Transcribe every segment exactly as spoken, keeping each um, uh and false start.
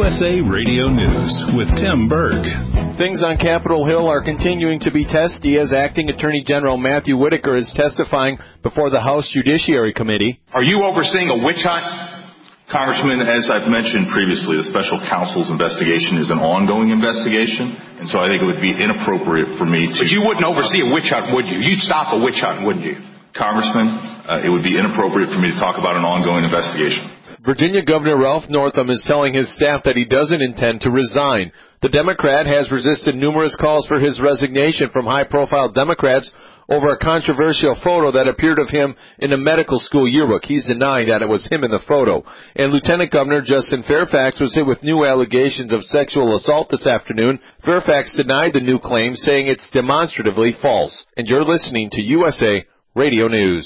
S A Radio News with Tim Berg. Things on Capitol Hill are continuing to be testy as Acting Attorney General Matthew Whitaker is testifying before the House Judiciary Committee. Are you overseeing a witch hunt? Congressman, as I've mentioned previously, the special counsel's investigation is an ongoing investigation, and so I think it would be inappropriate for me to... But you wouldn't oversee a witch hunt, would you? You'd stop a witch hunt, wouldn't you? Congressman, uh, it would be inappropriate for me to talk about an ongoing investigation. Virginia Governor Ralph Northam is telling his staff that he doesn't intend to resign. The Democrat has resisted numerous calls for his resignation from high-profile Democrats over a controversial photo that appeared of him in a medical school yearbook. He's denying that it was him in the photo. And Lieutenant Governor Justin Fairfax was hit with new allegations of sexual assault this afternoon. Fairfax denied the new claim, saying it's demonstratively false. And you're listening to U S A Radio News.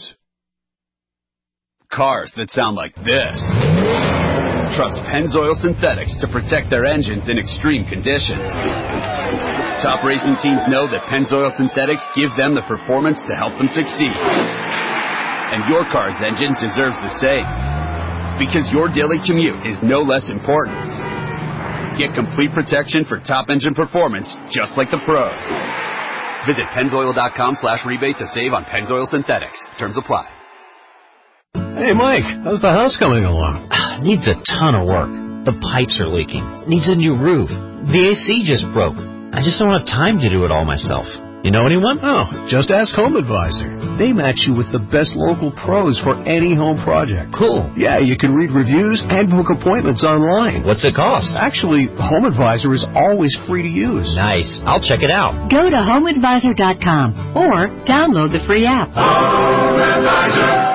Cars that sound like this. Trust Pennzoil Synthetics to protect their engines in extreme conditions. Top racing teams know that Pennzoil Synthetics give them the performance to help them succeed. And your car's engine deserves the same. Because your daily commute is no less important. Get complete protection for top engine performance just like the pros. Visit Pennzoil.com slash rebate to save on Pennzoil Synthetics. Terms apply. Hey, Mike, how's the house coming along? Needs a ton of work. The pipes are leaking. Needs a new roof. The A C just broke. I just don't have time to do it all myself. You know anyone? Oh, just ask Home Advisor. They match you with the best local pros for any home project. Cool. Yeah, you can read reviews and book appointments online. What's it cost? Actually, Home Advisor is always free to use. Nice. I'll check it out. Go to home advisor dot com or download the free app. Home Advisor.